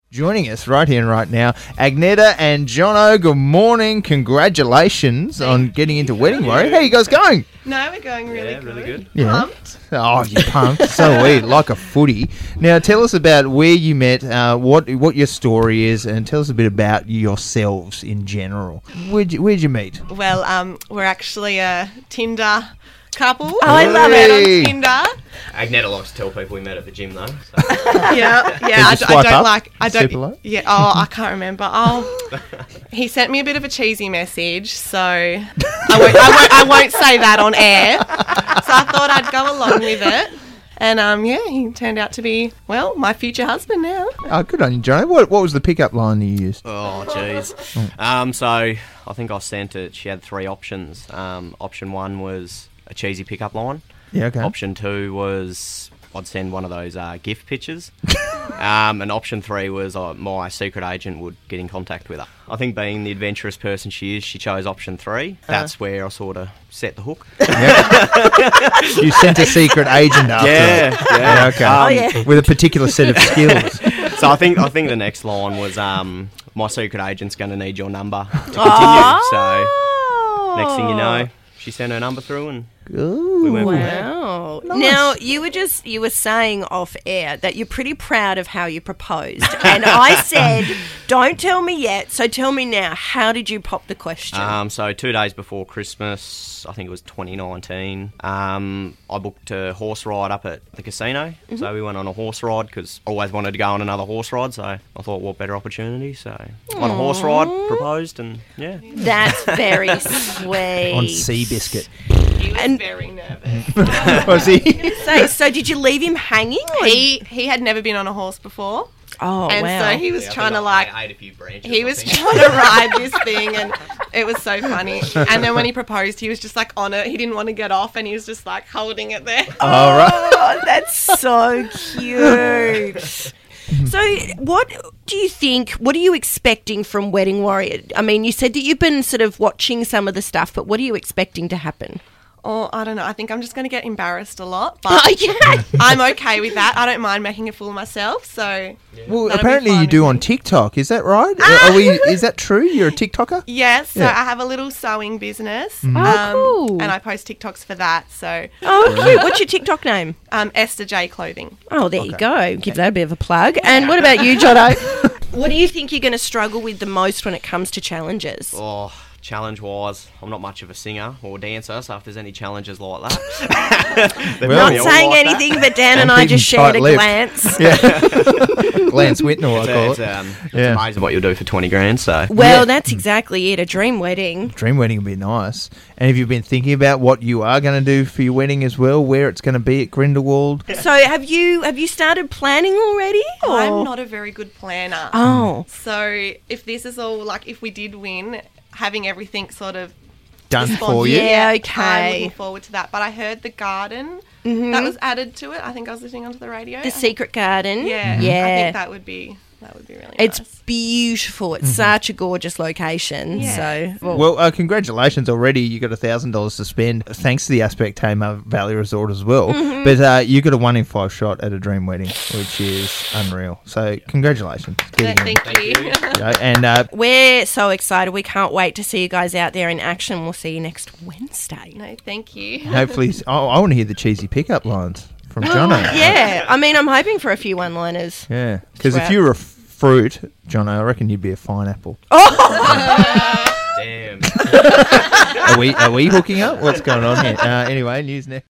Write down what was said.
Joining us right here and right now, Agneta and Jono. Good morning. Congratulations on getting into Wedding Warrior. How are you guys going? No, we're going really good. Really good. Yeah. Pumped. Oh, you're pumped. So are we, like a footy. Now, tell us about where you met, what your story is, and tell us a bit about yourselves in general. Where'd you meet? Well, we're actually a Tinder couple. Oh, I love it. On Tinder. Agneta likes to tell people we met at the gym though. So. Yeah. you I swipe don't up? like. I don't. Super low? Yeah. Oh, I can't remember. Oh, he sent me a bit of a cheesy message, so I won't say that on air. So I thought I'd go along with it. And he turned out to be, well, my future husband now. Oh, good on you, Jono. What was the pickup line you used? Oh, jeez. So I think I sent it. She had 3 options. Option 1 was a cheesy pickup line. Yeah, okay. Option 2 was I'd send one of those gift pictures. And option 3 was my secret agent would get in contact with her. I think being the adventurous person she is, she chose option 3. That's where I sort of set the hook. Yep. You sent a secret agent after. Yeah. Okay. With a particular set of skills. So I think the next line was my secret agent's going to need your number to continue. So next thing you know, she sent her number through and we went from there. Wow. Nice. Now, you were saying off air that you're pretty proud of how you proposed. And I said, don't tell me yet, so tell me now, how did you pop the question? So 2 days before Christmas, I think it was 2019, I booked a horse ride up at the casino. Mm-hmm. So we went on a horse ride because I always wanted to go on another horse ride. So I thought, what better opportunity? So on a horse ride, proposed, and yeah. That's very sweet. On Seabiscuit. He was very nervous. Was he? So did you leave him hanging? Or? He had never been on a horse before. Oh, and wow. so he was Yeah, I trying think to I ate a few branches. he was trying to ride this thing, and it was so funny. And then when he proposed, he was just like on it. He didn't want to get off, and he was just like holding it there. All right. Oh, that's so cute. So what do you think, what are you expecting from Wedding Warrior? I mean, you said that you've been sort of watching some of the stuff, but what are you expecting to happen? Or I don't know. I think I'm just going to get embarrassed a lot, but Yeah. I'm okay with that. I don't mind making a fool of myself. So Well, that'll be apparently fun, you do isn't on it? TikTok. Is that right? Is that true? You're a TikToker? Yes, so Yeah. I have a little sewing business. Oh, cool. And I post TikToks for that. So Oh, cute. What's your TikTok name? Esther J Clothing. Oh, there you go. Give that a bit of a plug. And what about you, Jono? What do you think you're going to struggle with the most when it comes to challenges? Oh, challenge-wise, I'm not much of a singer or dancer, so if there's any challenges like that... they're Well, Not probably all saying like that. anything, but Dan and I'm I just keeping shared a tight-lipped. glance. Lance Whitnell, I call It's, it. it's Yeah. amazing what you'll do for 20 grand, so... Well, Yeah. that's exactly it. A dream wedding. Dream wedding would be nice. And have you been thinking about what you are going to do for your wedding as well, where it's going to be at Grindelwald? So have you started planning already? or- I'm not a very good planner. Oh. So if this is all, like, if we did win, having everything sort of Done responsible, for you? Yeah, I'm okay. looking forward to that. But I heard the garden that was added to it. I think I was listening onto the radio. The secret garden. Yeah. Yeah. I think that would be really It's nice. beautiful. It's such a gorgeous location. Yeah. So, Well, congratulations already. You got $1,000 to spend thanks to the Aspect Tamar Valley Resort as well. But you got a 1 in 5 shot at a dream wedding, which is unreal. So congratulations. Keep it going. Thank you. You know, and we're so excited. We can't wait to see you guys out there in action. We'll see you next Wednesday. No, thank you. hopefully, I want to hear the cheesy pickup lines from Jono. Yeah. I mean, I'm hoping for a few one-liners. Yeah. Because if Throughout. you were a fruit, Jono, I reckon you'd be a fine apple. Damn. Are we hooking up? What's going on here? Anyway, news next.